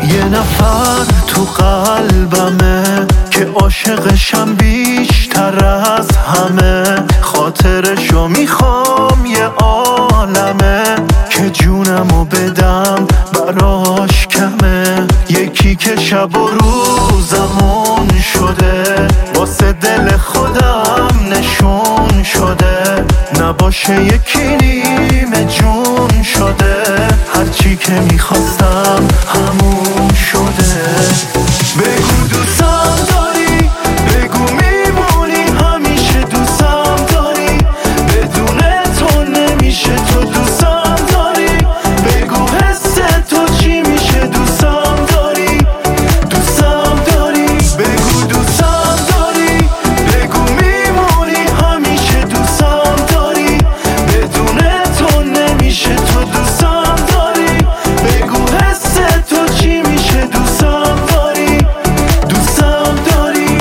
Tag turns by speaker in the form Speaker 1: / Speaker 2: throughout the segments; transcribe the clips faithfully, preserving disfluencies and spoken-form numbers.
Speaker 1: یه نفر تو قلبمه که عاشقشم بیشتر از همه، خاطرشو میخوام یه عالمه که جونمو بدم براش کمه. یکی که شب و روزمون شده، واسه دل خودم نشون شده، نباشه یکی نیمه جون شده، هرچی که میخواستم همون شده. بگو دوستم داری، بگو میمونی همیشه دوستم داری، بدون تو نمیشه تو دوستم داری، بگو حس تو چی میشه دوستم داری، دوستم داری، بگو دوستم داری، بگو میمونی همیشه دوستم داری، بدون تو نمیشه تو دوستم داری، بگو حس تو چی میشه دوستم داری، دوستم داری.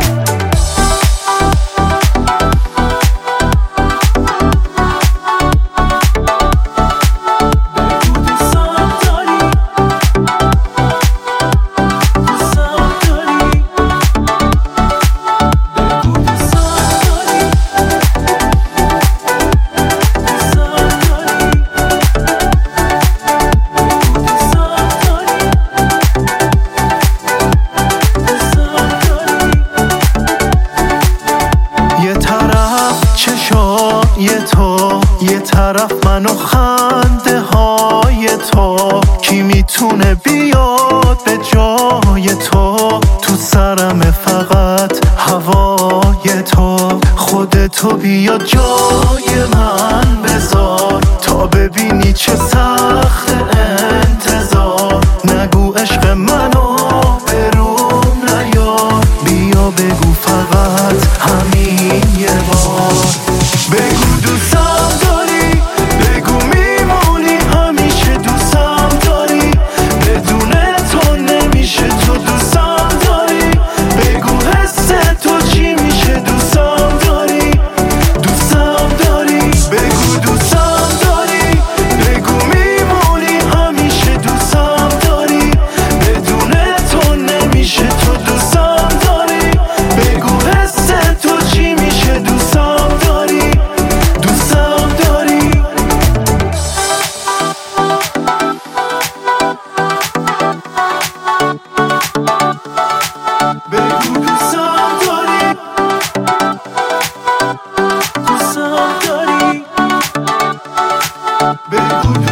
Speaker 1: یه طرف چشای تو، یه طرف من و خنده های تو، کی میتونه بیاد به جای تو؟ تو سرم فقط هوای تو، خودتو بیا جای من بذار، تا ببینی چه سخت انتظار. نگو عشق منو بروم نیار، بیا بگو فقط همین یه بار. بگو دوستم داری، بگو میمونی همیشه دوستم داری، بدون تو نمیشه تو دوستم داری، بگو حس تو چی میشه دوستم داری، دوستم داری، بگو دوستم داری، بگو میمونی همیشه دوستم داری، بدون تو نمیشه تو دوستم داری، بگو حس تو چی میشه دوستم داری، دوستم داری. بگو دوستم داری، دوستم داری، بگو